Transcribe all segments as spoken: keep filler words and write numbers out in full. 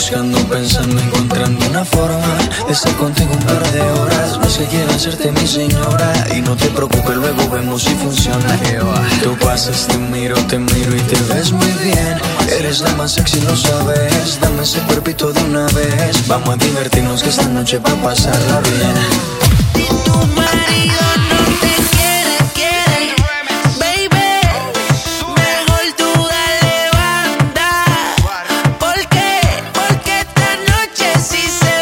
buscando, pensando, encontrando una forma de estar contigo un par de horas. No sé, quiero hacerte mi señora. Y no te preocupes, luego vemos si funciona. Tú pasas, te miro, te miro y te ves muy bien. Eres la más sexy, lo sabes. Dame ese cuerpito de una vez. Vamos a divertirnos que esta noche va a pasarla bien. Si tu marido no te quiere, quiere, baby, mejor tú dale banda. ¿Por qué? Porque esta noche sí se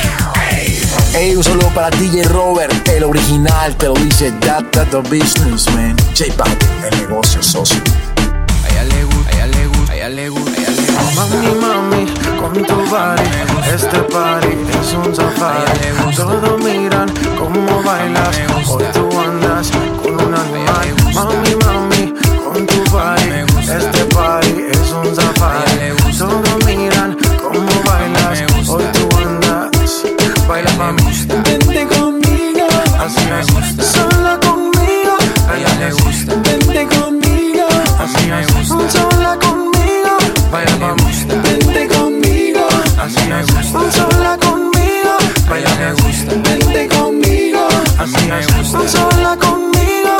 ve. Ey, un saludo para D J Robert, el original, te lo dice That That The Business, man. J Balvin, el negocio, socio. A ella le gusta, a ella le gusta, a ella le gusta, a ella le gusta. Mami, mami, con tu body, este party es un safari. Todos miran cómo bailas, hoy tú andas con un animal. Mami, mami, con tu body, este party es un safari. Todos miran cómo bailas, hoy tú andas. Baila mami, Vente conmigo, así es, sola conmigo. A ella le gusta, vente conmigo, Así es, sola conmigo. Baila mami, vente conmigo, así es, sola conmigo. a ella le gusta, vente conmigo, Así es, sola conmigo.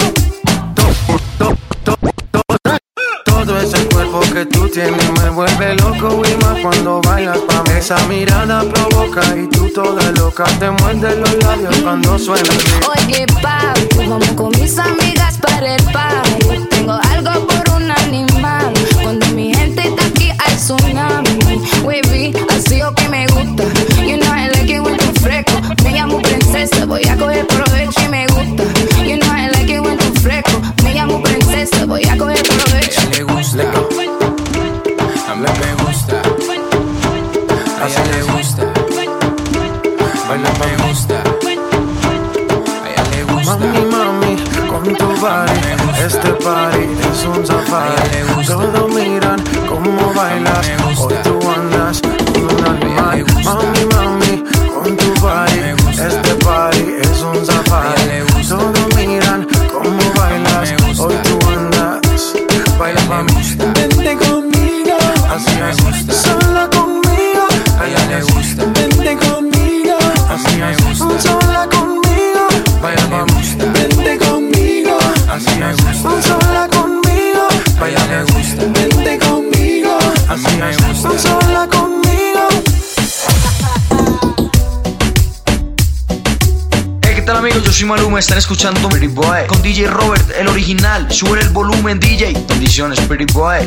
To- to- to- to- Todo ese cuerpo que tú tienes me vuelve loco y más cuando bailas pa' mí. Esa mirada provoca y tú toda loca te muerdes los labios cuando suena el beat. Oye, papi, vamos con mis amigas para el party. Tengo algo por un animal. Cuando mi gente está aquí hay tsunami. Wavy, así o que me gusta. You know I like it when tú fresco. Me llamo princesa, voy a coger provecho y me gusta. You know I like it when tú fresco. Me llamo princesa, voy a coger provecho. a ella le gusta, a mí me gusta, a ella le gusta, baila me gusta, a ella le gusta. Mami, mami, con tu body, este party es un safari. Todos miran cómo bailas, hoy tú andas con un animal. Mami, mami, con tu body, este party es un safari. Todos miran cómo bailas, hoy tú andas. Baila mami, vente conmigo, así es, sola conmigo. A ella le gusta, vente conmigo, Así es, sola conmigo. Baila mami, vente conmigo, así es, sola conmigo. a ella le gusta, vente conmigo, Así es, sola conmigo. Hey, ¿qué tal amigos? Yo soy Maluma, están escuchando Pretty Boy con D J Robert, el original. Sube el volumen, D J. Bendiciones, Pretty Boy.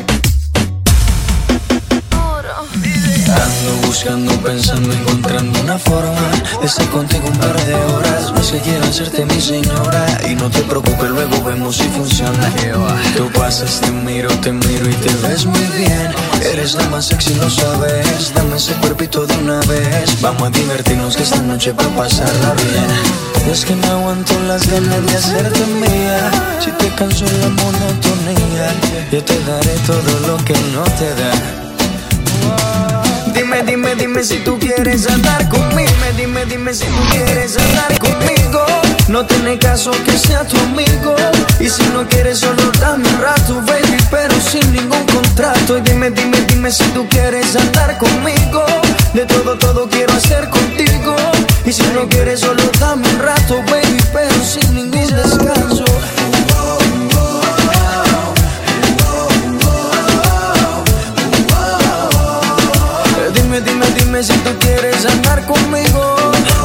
Ando buscando, pensando, encontrando una forma de estar contigo un par de horas. No sé, quiero hacerte mi señora. Y no te preocupes, luego vemos si funciona. Tú pasas, te miro, te miro y te ves muy bien. Eres la más sexy, lo sabes. Dame ese cuerpito de una vez. Vamos a divertirnos que esta noche va a pasarla bien. Es que no aguanto las ganas de hacerte mía. Si te canso la monotonía, yo te daré todo lo que no te da. Dime, dime, dime si tú quieres andar conmigo. Dime, dime, dime si tú quieres andar conmigo. No tiene caso que sea tu amigo. Y si no quieres solo dame un rato, baby, pero sin ningún contrato. Y dime, dime, dime si tú quieres andar conmigo. De todo, todo quiero hacer contigo. Y si no quieres solo dame un rato, baby, pero sin ningún descanso. Dime, dime, dime si tú quieres andar conmigo.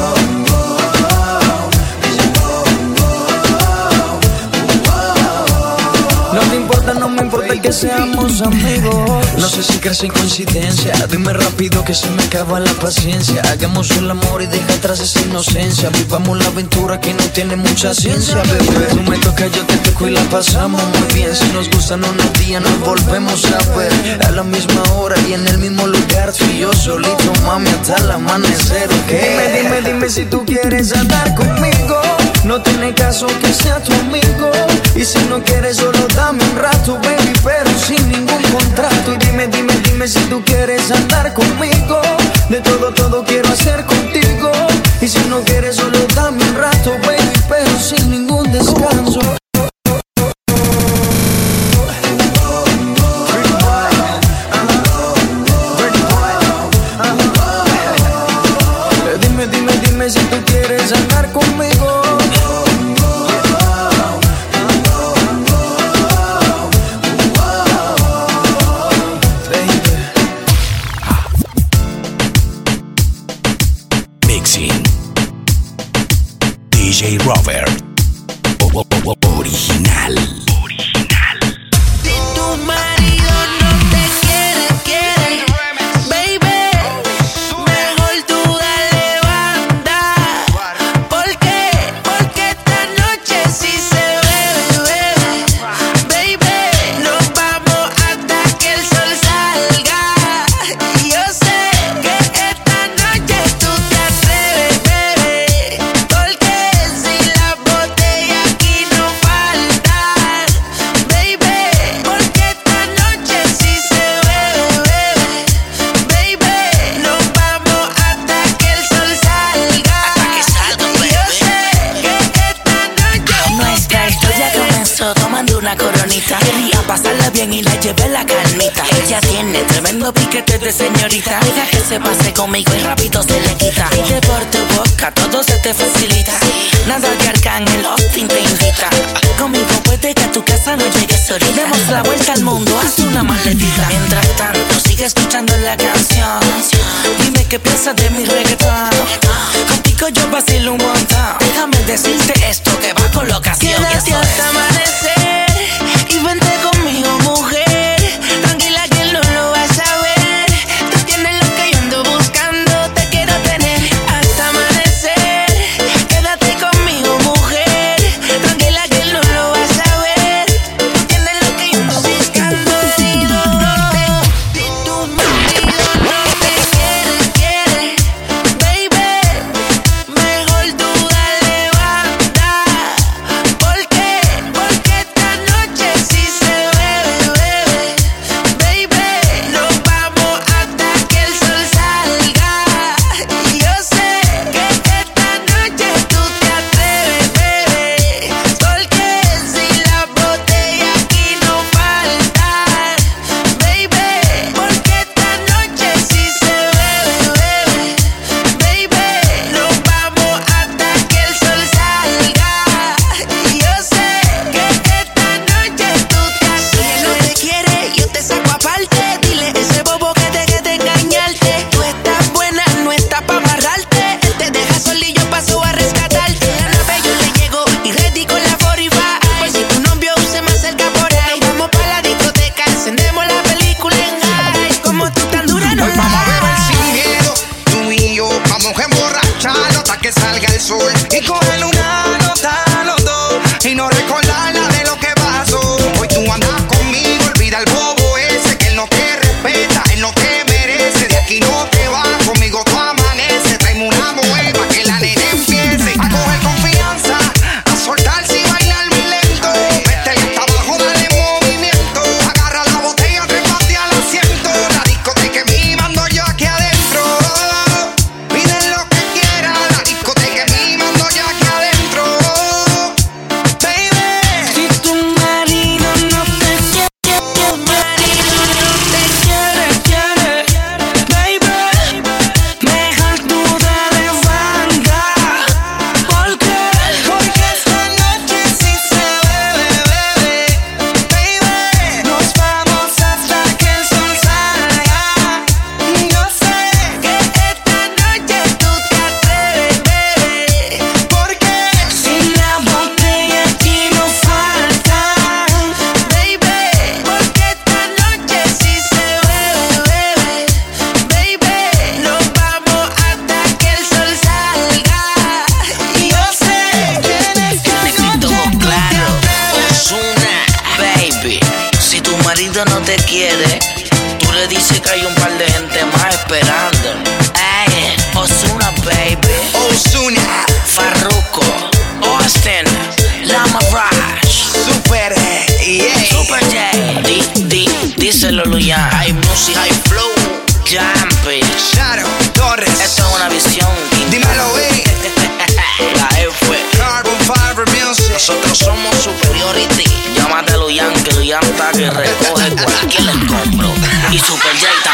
No te importa, no me importa que seamos amigos. No sé si crees en coincidencia. Dime rápido que se me acaba la paciencia. Hagamos el amor y deja atrás esa inocencia. Vivamos la aventura que no tiene mucha ciencia, bebé. Tú me tocas, yo te toco y la pasamos muy bien. Si nos gustan unos días nos volvemos a ver. A la misma hora y en el mismo lugar. Tú y yo solito, mami, hasta el amanecer, ¿ok? Dime, dime, dime si tú quieres andar conmigo. No tiene caso que sea tu amigo. Y si no quieres solo dame un rato, baby, pero sin ningún contrato. Y dime, dime, dime si tú quieres andar conmigo. De todo, todo quiero hacer contigo. Y si no quieres solo dame un rato, baby, pero sin ningún descanso. Pretty boy, uh-huh. Pretty boy, uh-huh. coronita. Quería pasarla bien y la llevé la calmita. Ella tiene tremendo piquete de señorita. Deja que se pase conmigo y rápido se le quita. Y de por tu boca todo se te facilita. Nada de Arcángel, Austin te invita. Conmigo puede que a tu casa no llegues ahorita. Demos la vuelta al mundo, haz una maletita. Mientras tanto, sigue escuchando la canción. Dime qué piensas de mi reggaetón. Contigo yo vacilo un montón. Déjame decirte esto que va con locación. Quédate hasta amanecer y vente conmigo, mujer. Tranquila que no lo vas a ver. Tú tienes lo que yo ando buscando. Te quiero tener hasta amanecer. Quédate conmigo, mujer. Tranquila que no lo vas a ver. Tú tienes lo que yo ando buscando. Si no te, si tu marido no te quiere, quiere, baby, mejor tú dale banda. ¿Por qué? Porque esta noche sí se bebe, bebe, baby. Nos vamos hasta que el sol salga. Y yo sé que esta noche tú te atreves, bebé. Porque si las botellas aquí no faltan, baby. Porque esta noche sí se bebe, bebe, baby. Nos vamos hasta que el sol salga. Y yo sé que esta noche tú te atreves. Si él no te quiere, yo te saco aparte. Dile a ese bobo que deje de engañarte. Tú estás buena, no estás pa' amarrarte. Él te deja solo y yo paso a rescatarte. A la vez yo le llego y ready con la cuarenta y cinco. Por si tu novio se me acerca por ahí. Vamos pa' la discoteca, encendemos la película en high. Como tú tan dura no Hoy la vamos a beber hay. sin miedo, tú y yo. Vamos a emborracharnos hasta que salga el sol. Y coger una nota los dos y no recordar nada de lo que pasó. Hoy tú andas conmigo, olvida el bobo ese que él no te respeta, él no te merece. De aquí no te vas, conmigo tú amaneces. Traeme una mujer pa' que la nena empiece a coger confianza, a soltarse y bailar mi lento. Métele hasta abajo, dale movimiento. Agarra la botella, trépate al asiento. La discoteca es mi, mando yo aquí adentro. Piden lo que quieran, la discoteca es mi, mando yo aquí adentro. Baby, Si tu marido no te quiere, tu marido no te quiere, quiere, baby, mejor tú dale banda. ¿Por qué? porque esta noche sí se bebe, bebe, baby. Nos vamos hasta que el sol salga. Y yo sé que esta noche tú te atreves, bebé. Porque Si la botella aquí no falta, baby. Porque esta noche sí se bebe, bebe, baby. Nos vamos hasta que el sol salga. Y yo sé que esta noche claro, Ozuna, baby. Si tu marido no te quiere, tú le dices que hay un par de gente más esperando. Ay, Ozuna, baby. Ozuna, Farruko, Austin, Lama Rush, super, yeah. Super J. Di, di, díselo, Luyan. Hay music, hay flow, jumping. Shadow Torres, Esto es una visión. dímelo, wey. La F. Carbon Fiber Music. Nosotros somos Superiority. Llámate a Luyan, que Luyan está que recoge cualquier escombro. Y Super J